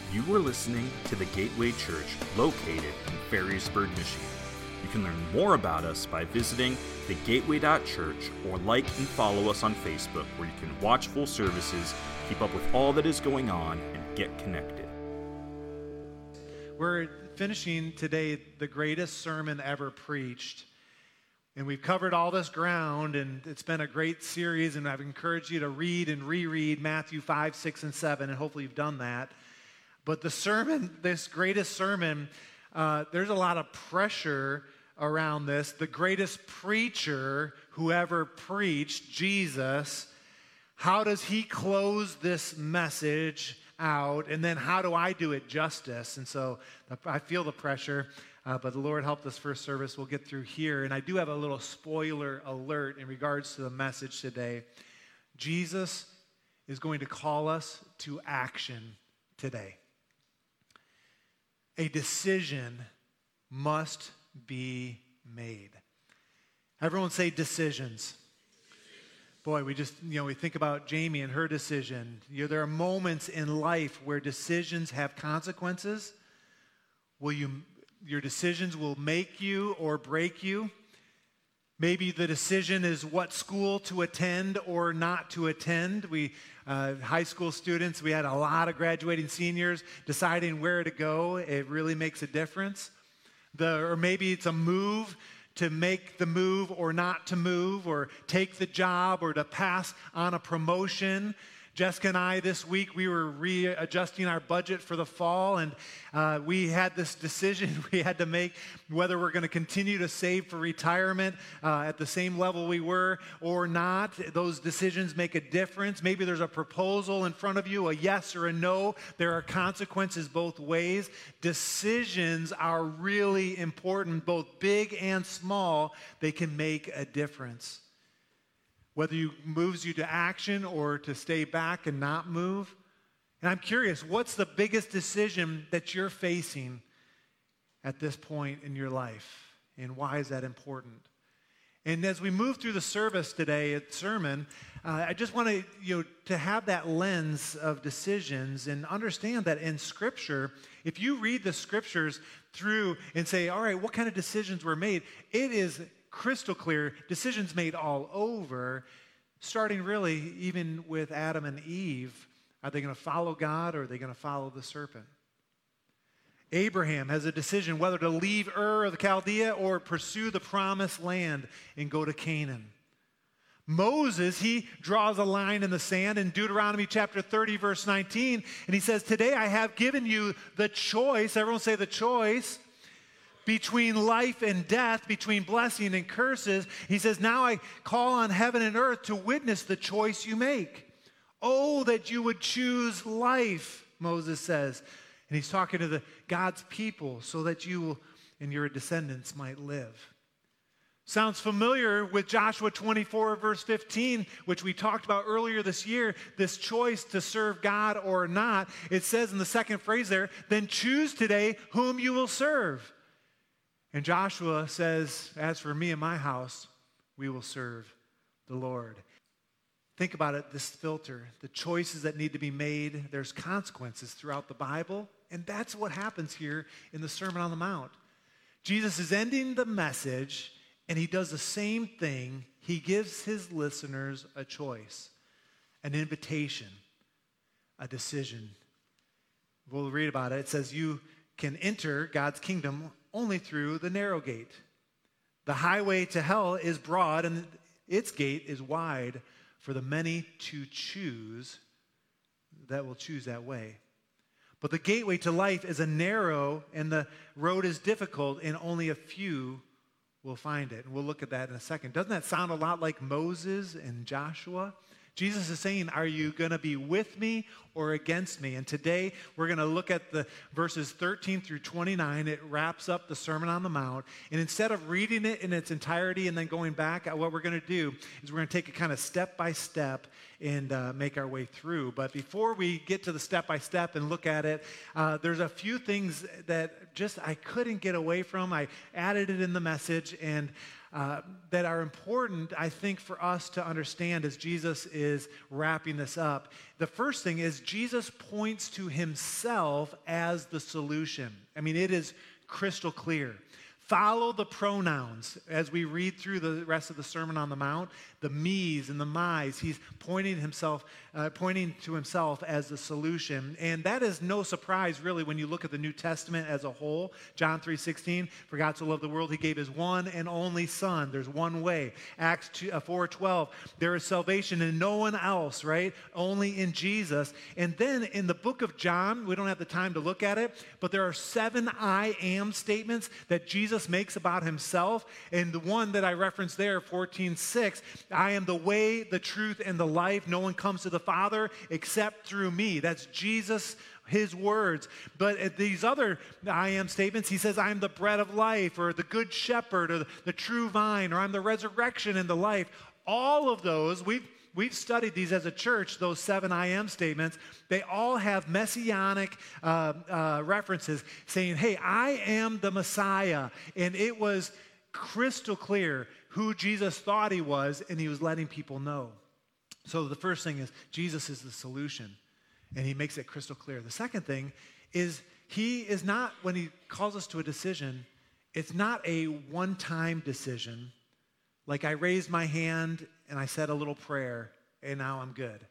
You are listening to the Gateway Church located in Ferrysburg, Michigan. You can learn more about us by visiting thegateway.church or like and follow us on Facebook, where you can watch full services, keep up with all that is going on, and get connected. We're finishing today the greatest sermon ever preached. And we've covered all this ground, and it's been a great series, and I've encouraged you to read and reread Matthew 5, 6, and 7, and hopefully you've done that. But the sermon, this greatest sermon, there's a lot of pressure around this. The greatest preacher who ever preached, Jesus, how does he close this message out? And then how do I do it justice? And so I feel the pressure, but the Lord helped us first service. We'll get through here. And I do have a little spoiler alert in regards to the message today. Jesus is going to call us to action today. A decision must be made. Everyone say decisions. Boy, we think about Jamie and her decision. There are moments in life where decisions have consequences. Your decisions will make you or break you. Maybe the decision is what school to attend or not to attend. High school students, we had a lot of graduating seniors deciding where to go. It really makes a difference. Or maybe it's a move, to make the move or not to move, or take the job or to pass on a promotion. Jessica and I this week, we were readjusting our budget for the fall, and we had this decision we had to make whether we're going to continue to save for retirement at the same level we were or not. Those decisions make a difference. Maybe there's a proposal in front of you, a yes or a no. There are consequences both ways. Decisions are really important, both big and small. They can make a difference. Whether it moves you to action or to stay back and not move. And I'm curious, what's the biggest decision that you're facing at this point in your life? And why is that important? And as we move through the service today, sermon, I just want to have that lens of decisions and understand that in Scripture, if you read the Scriptures through and say, all right, what kind of decisions were made? It is crystal clear, decisions made all over, starting really even with Adam and Eve. Are they going to follow God, or are they going to follow the serpent? Abraham has a decision whether to leave Ur of the Chaldea or pursue the promised land and go to Canaan. Moses, he draws a line in the sand in Deuteronomy chapter 30, verse 19, and he says, today I have given you the choice, everyone say the choice, between life and death, between blessing and curses. He says, now I call on heaven and earth to witness the choice you make. Oh, that you would choose life, Moses says. And he's talking to God's people so that you and your descendants might live. Sounds familiar with Joshua 24, verse 15, which we talked about earlier this year, this choice to serve God or not. It says in the second phrase there, then choose today whom you will serve. And Joshua says, as for me and my house, we will serve the Lord. Think about it, this filter, the choices that need to be made. There's consequences throughout the Bible, and that's what happens here in the Sermon on the Mount. Jesus is ending the message, and he does the same thing. He gives his listeners a choice, an invitation, a decision. We'll read about it. It says, you can enter God's kingdom only through the narrow gate. The highway to hell is broad, and its gate is wide for the many to choose that will choose that way. But the gateway to life is a narrow, and the road is difficult, and only a few will find it. And we'll look at that in a second. Doesn't that sound a lot like Moses and Joshua? Jesus is saying, are you going to be with me or against me? And today we're going to look at the verses 13 through 29. It wraps up the Sermon on the Mount. And instead of reading it in its entirety and then going back, what we're going to do is we're going to take it kind of step by step and make our way through. But before we get to the step-by-step and look at it, there's a few things that just I couldn't get away from. I added it in the message, and that are important, I think, for us to understand as Jesus is wrapping this up. The first thing is Jesus points to himself as the solution. I mean, it is crystal clear. Follow the pronouns as we read through the rest of the Sermon on the Mount, the me's and the my's. He's pointing to himself as the solution. And that is no surprise, really, when you look at the New Testament as a whole. John 3:16, for God so loved the world, he gave his one and only Son. There's one way. Acts 4:12, there is salvation in no one else, right? Only in Jesus. And then in the book of John, we don't have the time to look at it, but there are 7 I am statements that Jesus makes about himself. And the one that I referenced there, 14:6, I am the way, the truth, and the life. No one comes to the Father except through me. That's Jesus, his words. But at these other I am statements, he says, I am the bread of life, or the good shepherd, or the true vine, or I'm the resurrection and the life. All of those, we've studied these as a church, those 7 I am statements. They all have messianic references saying, hey, I am the Messiah. And it was crystal clear who Jesus thought he was, and he was letting people know. So the first thing is Jesus is the solution, and he makes it crystal clear. The second thing is he is not, when he calls us to a decision, it's not a one-time decision, like I raised my hand and I said a little prayer, and now I'm good.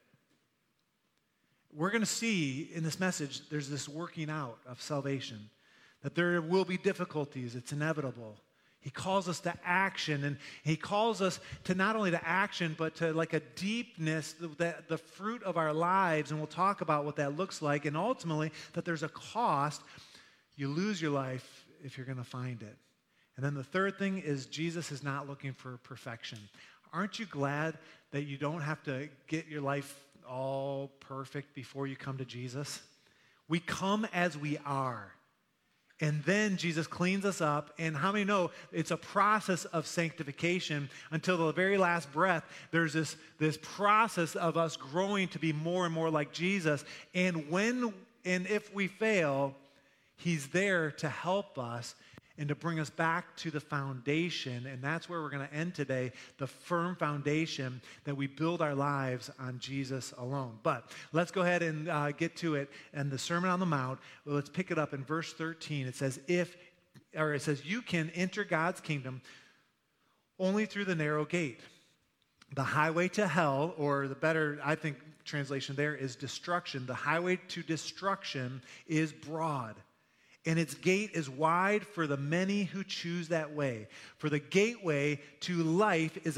We're going to see in this message, there's this working out of salvation, that there will be difficulties. It's inevitable. He calls us to action, and he calls us to not only to action, but to like a deepness, the fruit of our lives, and we'll talk about what that looks like, and ultimately that there's a cost. You lose your life if you're going to find it. And then the third thing is Jesus is not looking for perfection. Aren't you glad that you don't have to get your life all perfect before you come to Jesus? We come as we are. And then Jesus cleans us up. And how many know it's a process of sanctification until the very last breath? There's this process of us growing to be more and more like Jesus. And if we fail, he's there to help us and to bring us back to the foundation. And that's where we're going to end today, the firm foundation that we build our lives on Jesus alone. But let's go ahead and get to it. And the Sermon on the Mount, well, let's pick it up in verse 13. It says, you can enter God's kingdom only through the narrow gate. The highway to hell, or the better, I think, translation there is destruction. The highway to destruction is broad, and its gate is wide for the many who choose that way. For the gateway to life is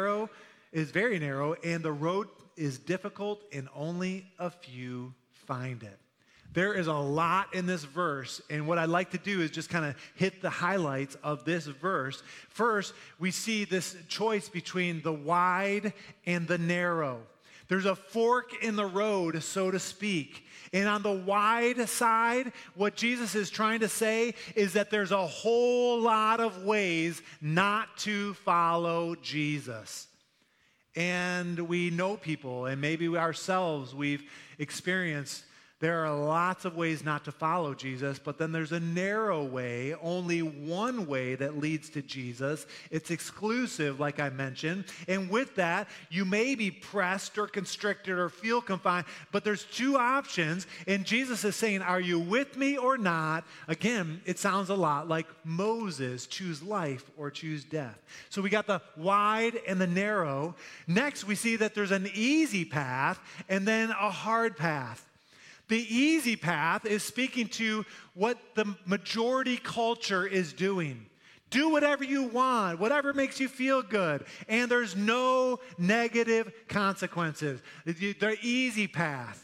very narrow, and the road is difficult, and only a few find it. There is a lot in this verse, and what I'd like to do is just kind of hit the highlights of this verse. First, we see this choice between the wide and the narrow. There's a fork in the road, so to speak. And on the wide side, what Jesus is trying to say is that there's a whole lot of ways not to follow Jesus. And we know people, and maybe ourselves, we've experienced there are lots of ways not to follow Jesus, but then there's a narrow way, only one way that leads to Jesus. It's exclusive, like I mentioned. And with that, you may be pressed or constricted or feel confined, but there's 2 options. And Jesus is saying, are you with me or not? Again, it sounds a lot like Moses, choose life or choose death. So we got the wide and the narrow. Next, we see that there's an easy path and then a hard path. The easy path is speaking to what the majority culture is doing. Do whatever you want, whatever makes you feel good, and there's no negative consequences. The easy path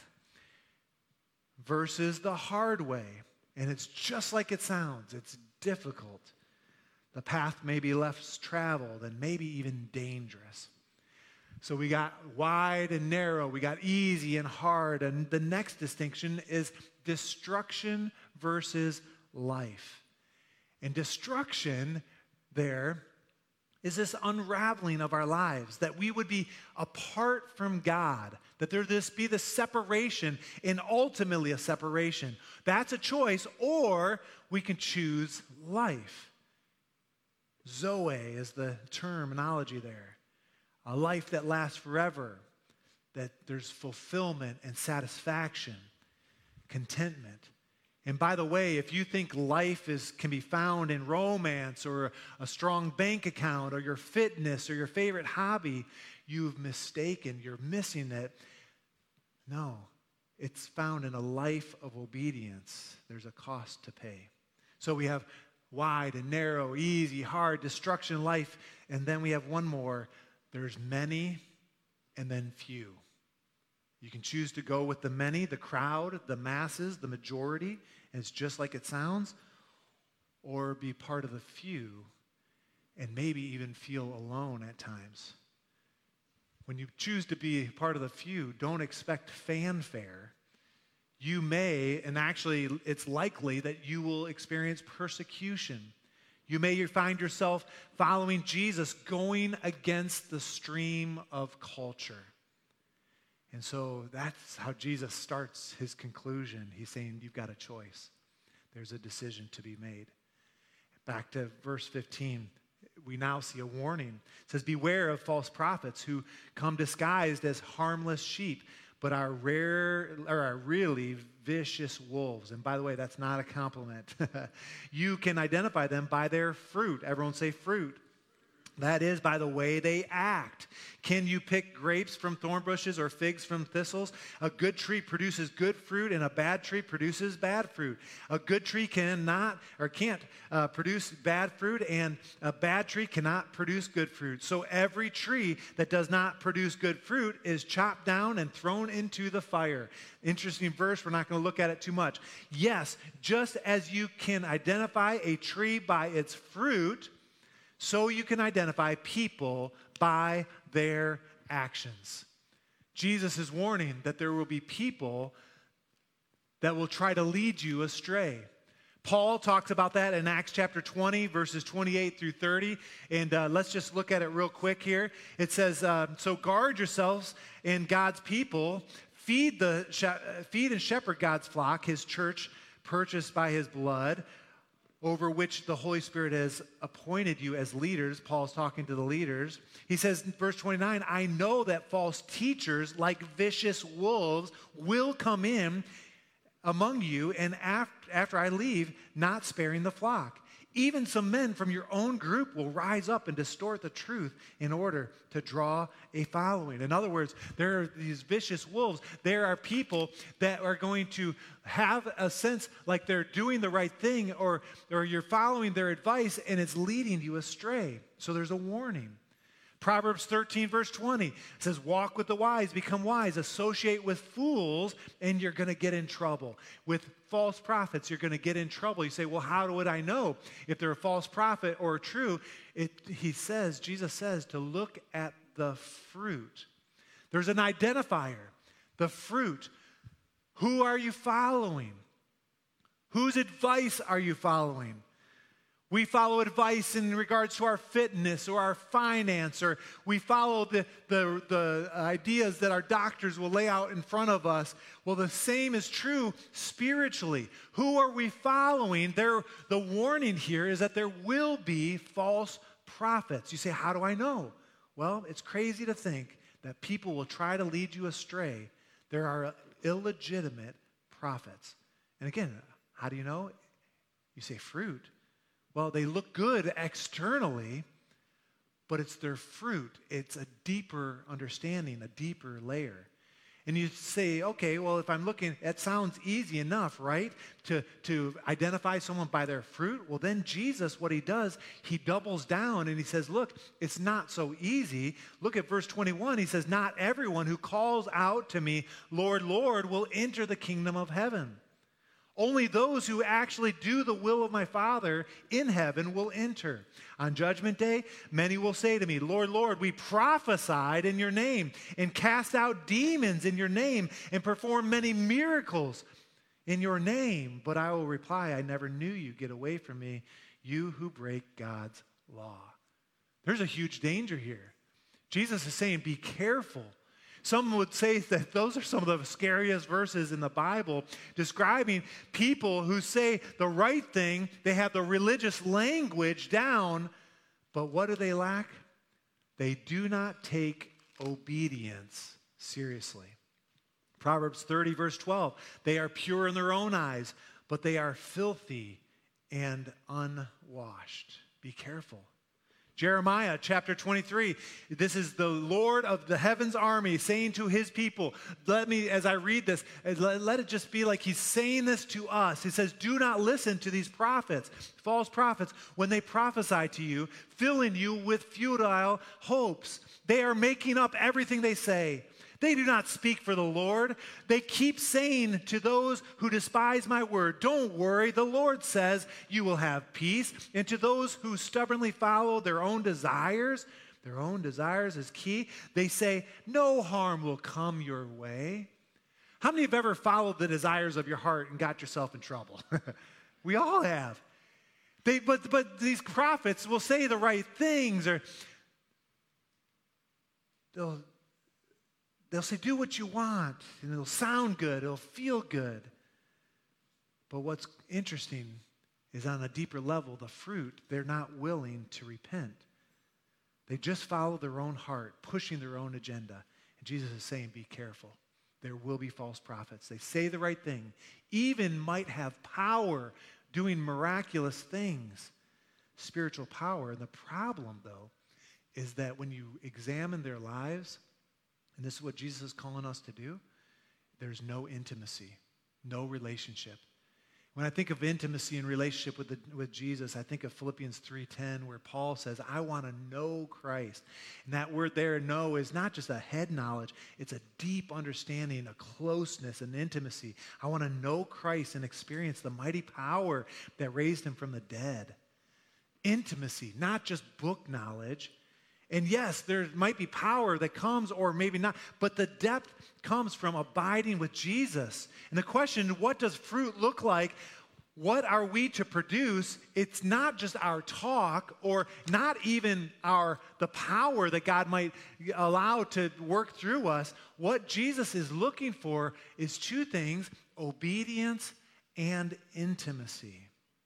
versus the hard way, and it's just like it sounds. It's difficult. The path may be less traveled and maybe even dangerous. So we got wide and narrow, we got easy and hard, and the next distinction is destruction versus life. And destruction there is this unraveling of our lives, that we would be apart from God, that there be this separation and ultimately a separation. That's a choice, or we can choose life. Zoe is the terminology there. A life that lasts forever, that there's fulfillment and satisfaction, contentment. And by the way, if you think life can be found in romance or a strong bank account or your fitness or your favorite hobby, you've mistaken. You're missing it. No, it's found in a life of obedience. There's a cost to pay. So we have wide and narrow, easy, hard, destruction, life. And then we have one more. There's many and then few. You can choose to go with the many, the crowd, the masses, the majority, and it's just like it sounds, or be part of the few and maybe even feel alone at times. When you choose to be part of the few, don't expect fanfare. You may, and actually it's likely that you will experience persecution. You may find yourself following Jesus, going against the stream of culture. And so that's how Jesus starts his conclusion. He's saying, you've got a choice. There's a decision to be made. Back to verse 15, we now see a warning. It says, beware of false prophets who come disguised as harmless sheep, but are really vicious wolves. And by the way, that's not a compliment. You can identify them by their fruit. Everyone say fruit. That is, by the way they act. Can you pick grapes from thorn bushes or figs from thistles? A good tree produces good fruit, and a bad tree produces bad fruit. A good tree can't produce bad fruit, and a bad tree cannot produce good fruit. So every tree that does not produce good fruit is chopped down and thrown into the fire. Interesting verse. We're not going to look at it too much. Yes, just as you can identify a tree by its fruit, so you can identify people by their actions. Jesus is warning that there will be people that will try to lead you astray. Paul talks about that in Acts chapter 20, verses 28 through 30. And let's just look at it real quick here. It says, so guard yourselves and God's people. Feed and shepherd God's flock, his church purchased by his blood, over which the Holy Spirit has appointed you as leaders. Paul's talking to the leaders. He says in verse 29, I know that false teachers like vicious wolves will come in among you, and after I leave, not sparing the flock. Even some men from your own group will rise up and distort the truth in order to draw a following. In other words, there are these vicious wolves. There are people that are going to have a sense like they're doing the right thing, or you're following their advice and it's leading you astray. So there's a warning. Proverbs 13, verse 20 says, walk with the wise, become wise, associate with fools, and you're going to get in trouble. With false prophets, you're going to get in trouble. You say, well, how would I know if they're a false prophet or true? Jesus says to look at the fruit. There's an identifier, the fruit. Who are you following? Whose advice are you following? We follow advice in regards to our fitness or our finance, or we follow the ideas that our doctors will lay out in front of us. Well, the same is true spiritually. Who are we following? The warning here is that there will be false prophets. You say, how do I know? Well, it's crazy to think that people will try to lead you astray. There are illegitimate prophets. And again, how do you know? You say fruit. Well, they look good externally, but it's their fruit. It's a deeper understanding, a deeper layer. And you say, okay, well, if I'm looking, that sounds easy enough, right? To identify someone by their fruit. Well, then Jesus, what he does, he doubles down and he says, look, it's not so easy. Look at verse 21. He says, not everyone who calls out to me, Lord, Lord, will enter the kingdom of heaven. Only those who actually do the will of my Father in heaven will enter. On Judgment Day, many will say to me, Lord, Lord, we prophesied in your name and cast out demons in your name and performed many miracles in your name. But I will reply, I never knew you. Get away from me, you who break God's law. There's a huge danger here. Jesus is saying, be careful. Some would say that those are some of the scariest verses in the Bible describing people who say the right thing, they have the religious language down, but what do they lack? They do not take obedience seriously. Proverbs 30, verse 12, they are pure in their own eyes, but they are filthy and unwashed. Be careful. Jeremiah chapter 23, this is the Lord of the heavens army saying to his people, let me, as I read this, let it just be like he's saying this to us. He says, do not listen to these prophets, false prophets, when they prophesy to you, filling you with futile hopes. They are making up everything they say. They do not speak for the Lord. They keep saying to those who despise my word, don't worry, the Lord says you will have peace. And to those who stubbornly follow their own desires is key. They say, no harm will come your way. How many have ever followed the desires of your heart and got yourself in trouble? We all have. But these prophets will say the right things, or they'll say, do what you want, and it'll sound good, it'll feel good. But what's interesting is on a deeper level, the fruit, they're not willing to repent. They just follow their own heart, pushing their own agenda. And Jesus is saying, be careful. There will be false prophets. They say the right thing, even might have power, doing miraculous things, spiritual power. And the problem, though, is that when you examine their lives, and this is what Jesus is calling us to do, there's no intimacy, no relationship. When I think of intimacy and relationship with Jesus, I think of Philippians 3:10, where Paul says, I want to know Christ. And that word there, know, is not just a head knowledge. It's a deep understanding, a closeness, an intimacy. I want to know Christ and experience the mighty power that raised him from the dead. Intimacy, not just book knowledge. And yes, there might be power that comes, or maybe not, but the depth comes from abiding with Jesus. And the question, what does fruit look like? What are we to produce? It's not just our talk, or not even the power that God might allow to work through us. What Jesus is looking for is two things: obedience and intimacy.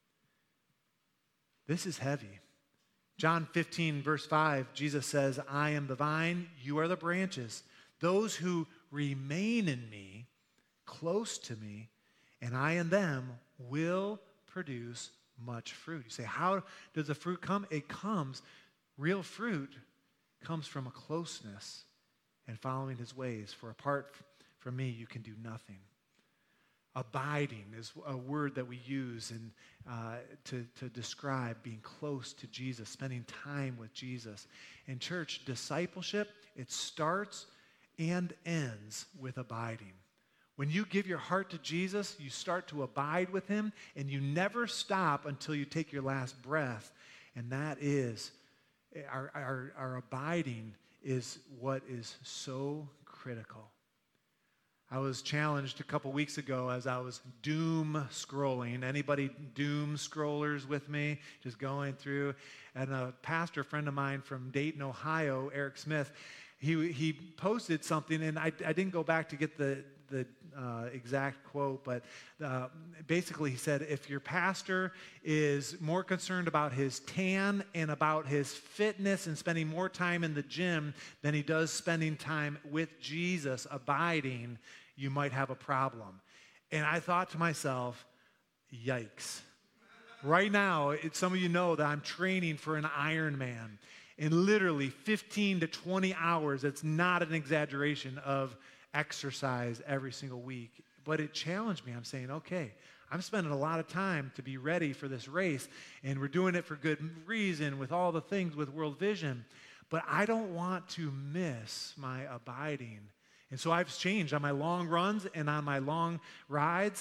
This is heavy. John 15, verse 5, Jesus says, I am the vine, you are the branches. Those who remain in me, close to me, and I in them will produce much fruit. You say, how does the fruit come? It comes, real fruit comes from a closeness and following his ways. For apart from me, you can do nothing. Abiding is a word that we use to describe being close to Jesus, spending time with Jesus. In church, discipleship, it starts and ends with abiding. When you give your heart to Jesus, you start to abide with him, and you never stop until you take your last breath. And that is, our abiding is what is so critical. I was challenged a couple weeks ago as I was doom scrolling. Anybody doom scrollers with me? Just going through. And a pastor friend of mine from Dayton, Ohio, Eric Smith, he posted something, and I didn't go back to get the exact quote, but basically he said, if your pastor is more concerned about his tan and about his fitness and spending more time in the gym than he does spending time with Jesus, abiding, you might have a problem. And I thought to myself, yikes. Right now, some of you know that I'm training for an Ironman. And literally 15 to 20 hours, it's not an exaggeration, of exercise every single week. But it challenged me. I'm saying, okay, I'm spending a lot of time to be ready for this race, and we're doing it for good reason with all the things with World Vision. But I don't want to miss my abiding. And so I've changed on my long runs and on my long rides.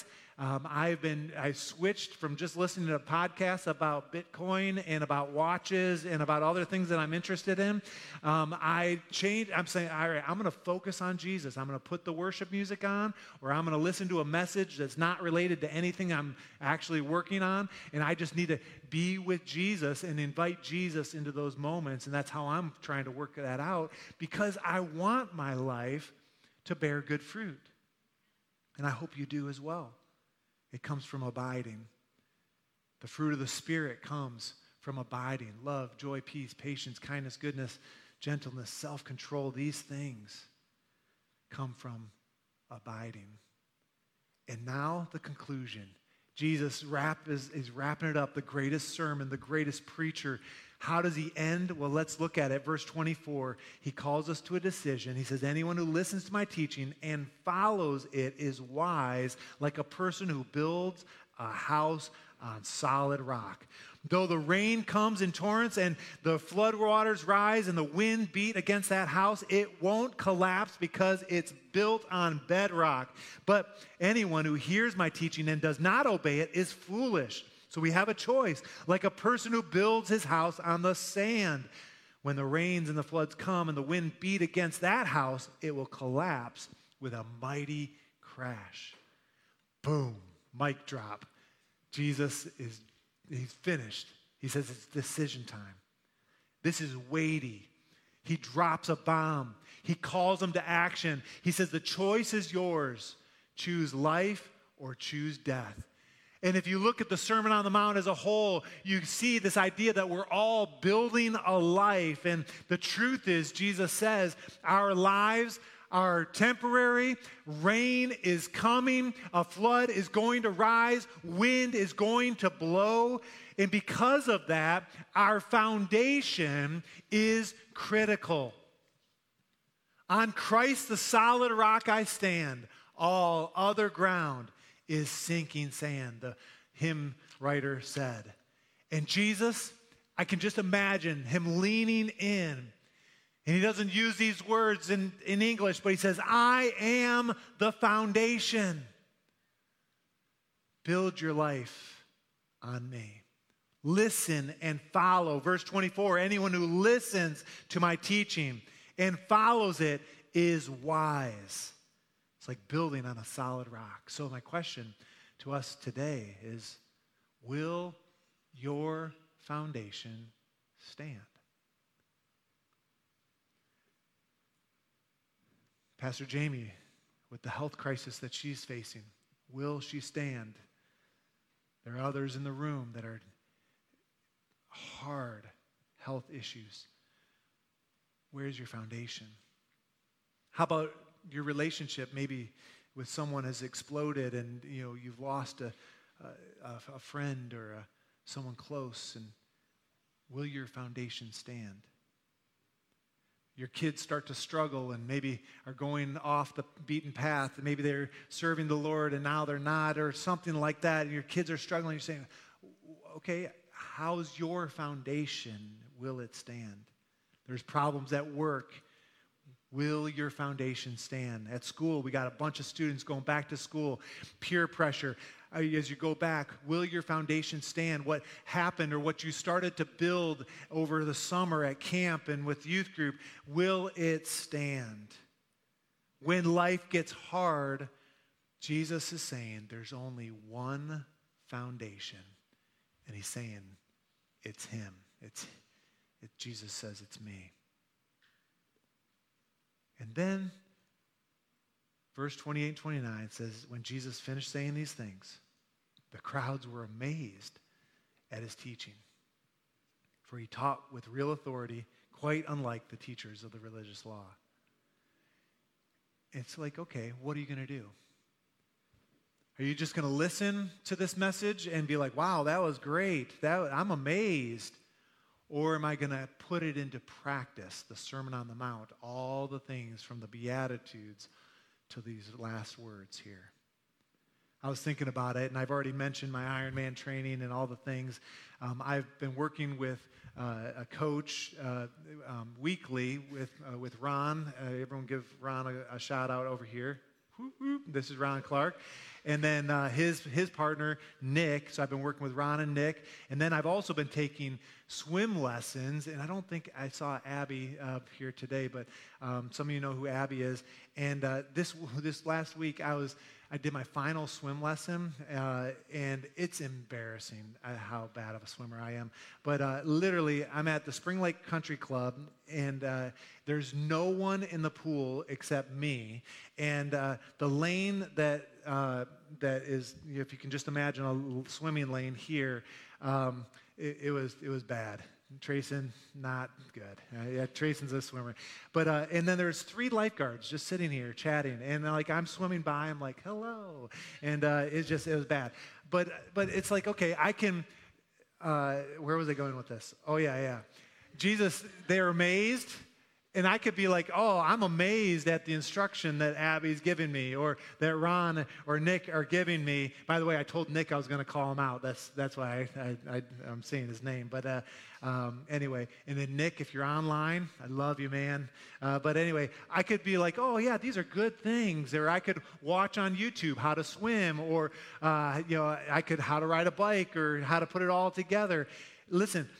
I switched from just listening to podcasts about Bitcoin and about watches and about other things that I'm interested in. I changed. I'm saying, all right, I'm going to focus on Jesus. I'm going to put the worship music on, or I'm going to listen to a message that's not related to anything I'm actually working on. And I just need to be with Jesus and invite Jesus into those moments. And that's how I'm trying to work that out, because I want my life to bear good fruit. And I hope you do as well. It comes from abiding. The fruit of the Spirit comes from abiding. Love, joy, peace, patience, kindness, goodness, gentleness, self-control. These things come from abiding. And now the conclusion. Jesus is wrapping it up, the greatest sermon, the greatest preacher. How does he end? Well, let's look at it. Verse 24, he calls us to a decision. He says, anyone who listens to my teaching and follows it is wise, like a person who builds a house on solid rock. Though the rain comes in torrents and the flood waters rise and the wind beat against that house, it won't collapse because it's built on bedrock. But anyone who hears my teaching and does not obey it is foolish. So we have a choice, like a person who builds his house on the sand. When the rains and the floods come and the wind beat against that house, it will collapse with a mighty crash. Boom, mic drop. Jesus he's finished. He says it's decision time. This is weighty. He drops a bomb. He calls them to action. He says the choice is yours. Choose life or choose death. And if you look at the Sermon on the Mount as a whole, you see this idea that we're all building a life. And the truth is, Jesus says, our lives are temporary. Rain is coming. A flood is going to rise. Wind is going to blow. And because of that, our foundation is critical. On Christ, the solid rock I stand. All other ground is sinking sand, the hymn writer said. And Jesus, I can just imagine him leaning in. And he doesn't use these words in English, but he says, I am the foundation. Build your life on me. Listen and follow. Verse 24, anyone who listens to my teaching and follows it is wise. It's like building on a solid rock. So my question to us today is, will your foundation stand? Pastor Jamie, with the health crisis that she's facing, will she stand? There are others in the room that are hard health issues. Where's your foundation? How about your relationship maybe with someone has exploded and you've lost a friend or someone close, and will your foundation stand? Your kids start to struggle and maybe are going off the beaten path. Maybe they're serving the Lord and now they're not, or something like that. And your kids are struggling. You're saying, okay, how's your foundation? Will it stand? There's problems at work. Will your foundation stand? At school, we got a bunch of students going back to school. Peer pressure. As you go back, will your foundation stand? What happened or what you started to build over the summer at camp and with youth group, will it stand? When life gets hard, Jesus is saying there's only one foundation. And he's saying it's him. Jesus says it's me. And then, verse 28 and 29 says, when Jesus finished saying these things, the crowds were amazed at his teaching. For he taught with real authority, quite unlike the teachers of the religious law. It's like, okay, what are you going to do? Are you just going to listen to this message and be like, wow, that was great. I'm amazed. Or am I going to put it into practice, the Sermon on the Mount, all the things from the Beatitudes to these last words here? I was thinking about it, and I've already mentioned my Ironman training and all the things. I've been working with a coach weekly with Ron. Everyone give Ron a shout out over here. Whoop, whoop. This is Ron Clark. And then his partner, Nick. So I've been working with Ron and Nick. And then I've also been taking swim lessons. And I don't think I saw Abby here today, but some of you know who Abby is. And this last week, I did my final swim lesson, and it's embarrassing how bad of a swimmer I am. But literally, I'm at the Spring Lake Country Club, and there's no one in the pool except me. And the lane that is, if you can just imagine a swimming lane here, it was bad. Trayson, not good. Yeah, Trayson's a swimmer. But, and then there's 3 lifeguards just sitting here chatting. And like, I'm swimming by, I'm like, hello. And it was bad. But it's like, okay, I can, where was I going with this? Oh, yeah. Jesus, they're amazed. And I could be like, oh, I'm amazed at the instruction that Abby's giving me, or that Ron or Nick are giving me. By the way, I told Nick I was going to call him out. That's why I'm saying his name. But anyway, and then Nick, if you're online, I love you, man. But anyway, I could be like, oh, yeah, these are good things. Or I could watch on YouTube how to swim, or, I could how to ride a bike, or how to put it all together. Listen,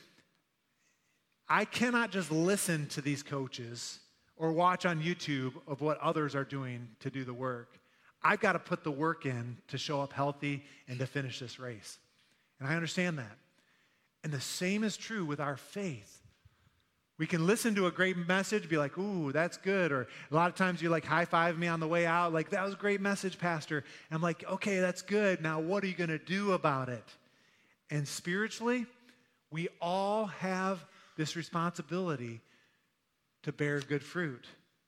I cannot just listen to these coaches or watch on YouTube of what others are doing to do the work. I've got to put the work in to show up healthy and to finish this race. And I understand that. And the same is true with our faith. We can listen to a great message, be like, ooh, that's good. Or a lot of times you like high-five me on the way out, like, that was a great message, Pastor. And I'm like, okay, that's good. Now what are you going to do about it? And spiritually, we all have this responsibility to bear good fruit.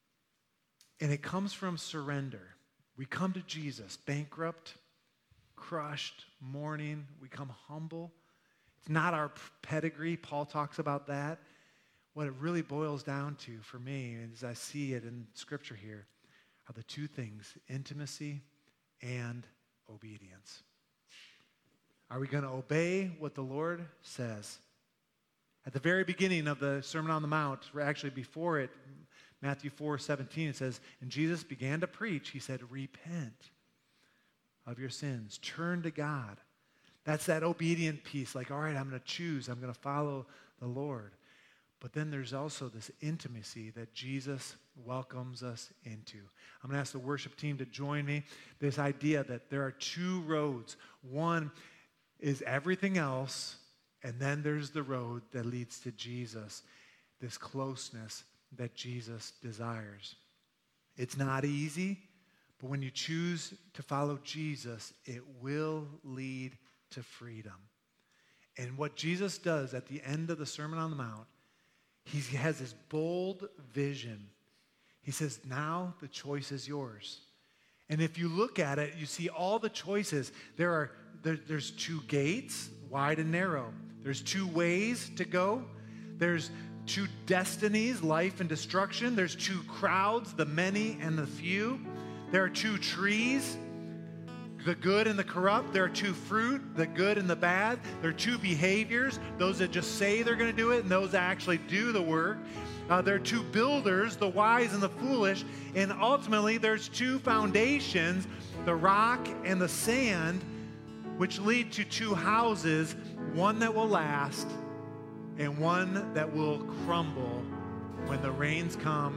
And it comes from surrender. We come to Jesus bankrupt, crushed, mourning. We come humble. It's not our pedigree. Paul talks about that. What it really boils down to for me, as I see it in Scripture here, are the 2 things: intimacy and obedience. Are we going to obey what the Lord says? At the very beginning of the Sermon on the Mount, actually before it, Matthew 4:17, it says, and Jesus began to preach. He said, repent of your sins. Turn to God. That's that obedient piece. Like, all right, I'm going to choose. I'm going to follow the Lord. But then there's also this intimacy that Jesus welcomes us into. I'm going to ask the worship team to join me. This idea that there are 2 roads. One is everything else, and then there's the road that leads to Jesus, this closeness that Jesus desires. It's not easy, but when you choose to follow Jesus, it will lead to freedom. And what Jesus does at the end of the Sermon on the Mount, he has this bold vision. He says, now the choice is yours. And if you look at it, you see all the choices. There's 2 gates, wide and narrow. There's 2 ways to go. There's 2 destinies, life and destruction. There's 2 crowds, the many and the few. There are 2 trees, the good and the corrupt. There are 2 fruit, the good and the bad. There are 2 behaviors, those that just say they're going to do it and those that actually do the work. There are 2 builders, the wise and the foolish. And ultimately, there's 2 foundations, the rock and the sand, which lead to 2 houses, one that will last and one that will crumble when the rains come,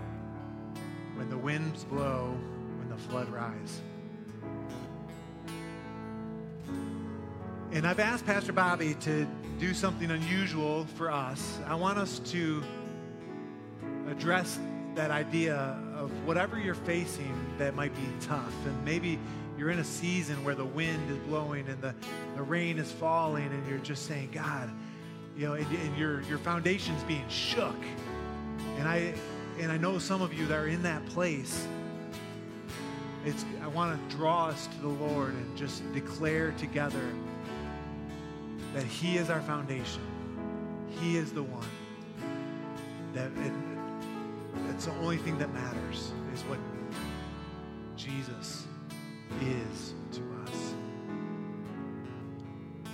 when the winds blow, when the flood rise. And I've asked Pastor Bobby to do something unusual for us. I want us to address that idea of whatever you're facing that might be tough. And maybe you're in a season where the wind is blowing and the rain is falling and you're just saying, God, and your foundation's being shook. And I know some of you that are in that place. I want to draw us to the Lord and just declare together that He is our foundation. He is the one. It's the only thing that matters is what Jesus is to us.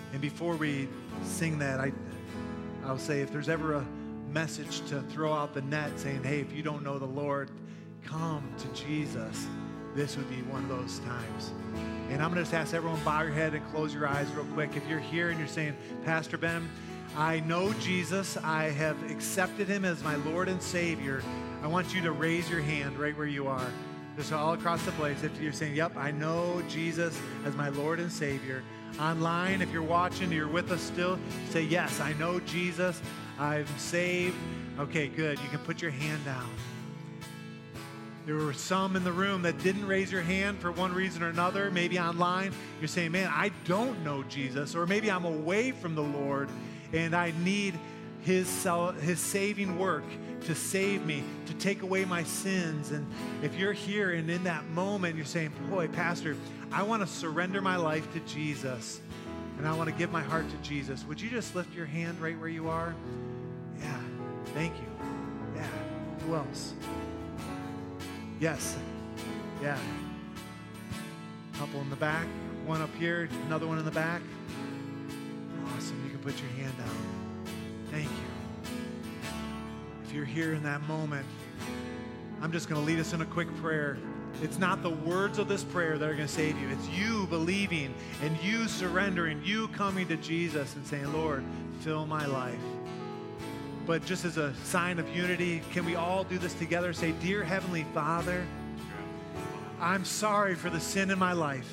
And before we sing that, I'll say if there's ever a message to throw out the net saying, hey, if you don't know the Lord, come to Jesus, this would be one of those times. And I'm going to just ask everyone, bow your head and close your eyes real quick. If you're here and you're saying, Pastor Ben, I know Jesus, I have accepted him as my Lord and Savior, I want you to raise your hand right where you are. Just all across the place. If you're saying, yep, I know Jesus as my Lord and Savior. Online, if you're watching, you're with us still, say, yes, I know Jesus, I'm saved. Okay, good. You can put your hand down. There were some in the room that didn't raise your hand for one reason or another. Maybe online, you're saying, man, I don't know Jesus. Or maybe I'm away from the Lord and I need his saving work to save me, to take away my sins. And if you're here and in that moment, you're saying, boy, Pastor, I want to surrender my life to Jesus and I want to give my heart to Jesus. Would you just lift your hand right where you are? Yeah, thank you. Yeah, who else? Yes, yeah. Couple in the back, one up here, another one in the back. Awesome, you can put your hand down. Thank you. If you're here in that moment, I'm just going to lead us in a quick prayer. It's not the words of this prayer that are going to save you. It's you believing and you surrendering, you coming to Jesus and saying, Lord, fill my life. But just as a sign of unity, can we all do this together? Say, Dear Heavenly Father, I'm sorry for the sin in my life.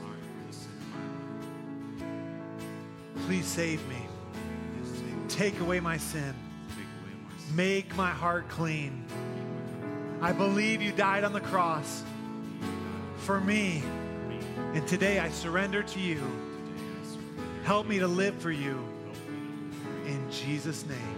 Please save me. Take away my sin. Make my heart clean. I believe you died on the cross for me. And today I surrender to you. Help me to live for you. In Jesus' name.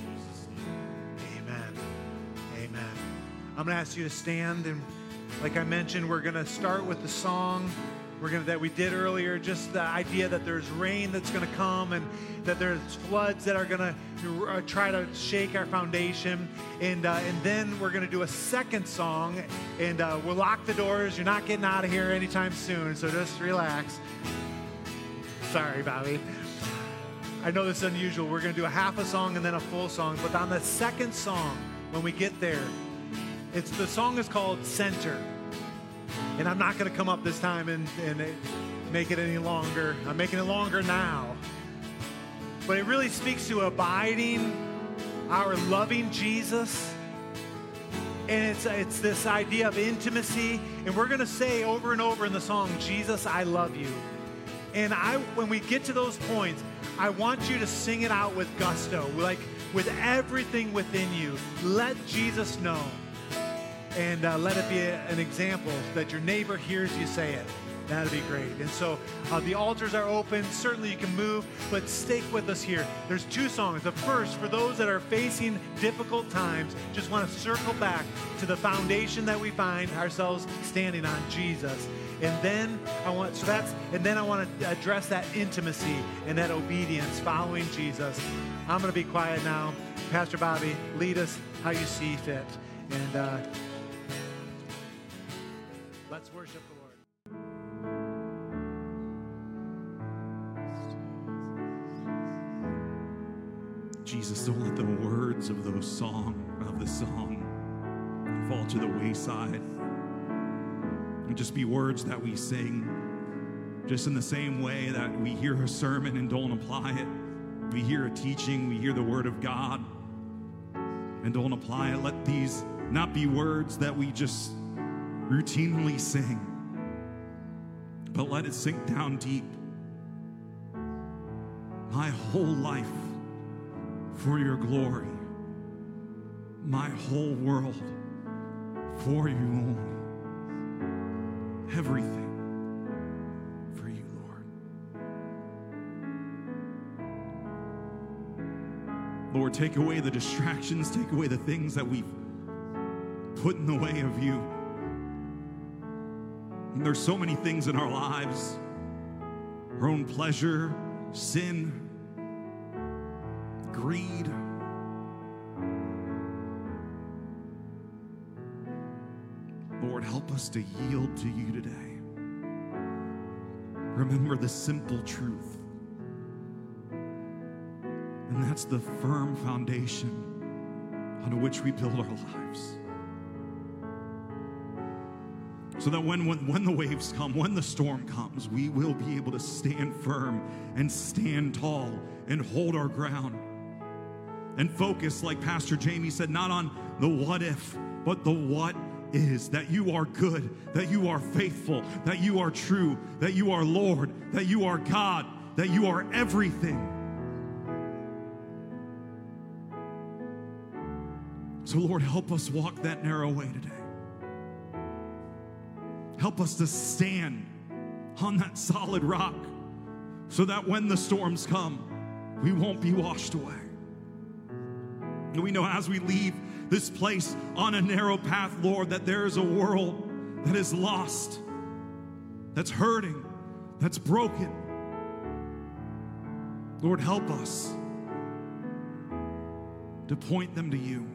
Amen. Amen. I'm going to ask you to stand. And like I mentioned, we're going to start with the song that we did earlier, just the idea that there's rain that's going to come and that there's floods that are going to try to shake our foundation. And then we're going to do a second song, and we'll lock the doors. You're not getting out of here anytime soon, so just relax. Sorry, Bobby. I know this is unusual. We're going to do a half a song and then a full song. But on the second song, when we get there, the song is called Center. And I'm not going to come up this time and make it any longer. I'm making it longer now. But it really speaks to abiding, our loving Jesus. And it's this idea of intimacy. And we're going to say over and over in the song, Jesus, I love you. And when we get to those points, I want you to sing it out with gusto, like with everything within you. Let Jesus know. And let it be an example that your neighbor hears you say it. That'd be great. And so the altars are open. Certainly you can move, but stick with us here. There's two songs. The first, for those that are facing difficult times, just want to circle back to the foundation that we find ourselves standing on, Jesus. And then I want to address that intimacy and that obedience, following Jesus. I'm going to be quiet now. Pastor Bobby, lead us how you see fit. And let's worship the Lord. Jesus, don't let the words of the song fall to the wayside. And just be words that we sing, just in the same way that we hear a sermon and don't apply it. We hear a teaching, we hear the word of God and don't apply it. Let these not be words that we just routinely sing, but let it sink down deep. My whole life for your glory, my whole world for you only, everything for you, Lord. Lord, take away the distractions, take away the things that we've put in the way of you. And there's so many things in our lives, our own pleasure, sin, greed. Lord, help us to yield to you today. Remember the simple truth And that's the firm foundation on which we build our lives. So that when the waves come, when the storm comes, we will be able to stand firm and stand tall and hold our ground. And focus, like Pastor Jamie said, not on the what if, but the what is. That you are good, that you are faithful, that you are true, that you are Lord, that you are God, that you are everything. So Lord, help us walk that narrow way today. Help us to stand on that solid rock so that when the storms come, we won't be washed away. And we know as we leave this place on a narrow path, Lord, that there is a world that is lost, that's hurting, that's broken. Lord, help us to point them to you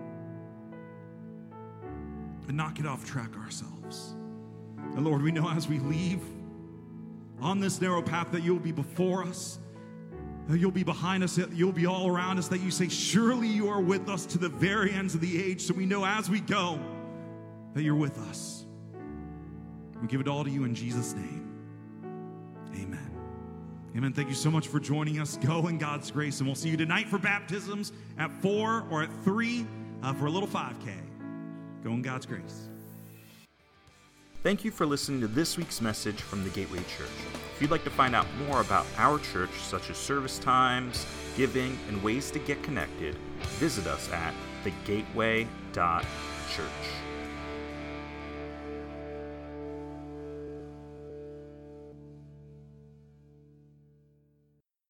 and not get off track ourselves. And Lord, we know as we leave on this narrow path that you'll be before us, that you'll be behind us, that you'll be all around us, that you say, surely you are with us to the very ends of the age. So we know as we go that you're with us. We give it all to you in Jesus' name. Amen. Amen. Thank you so much for joining us. Go in God's grace, and we'll see you tonight for baptisms at 4 or at 3 for a little 5K. Go in God's grace. Thank you for listening to this week's message from the Gateway Church. If you'd like to find out more about our church, such as service times, giving, and ways to get connected, visit us at thegateway.church.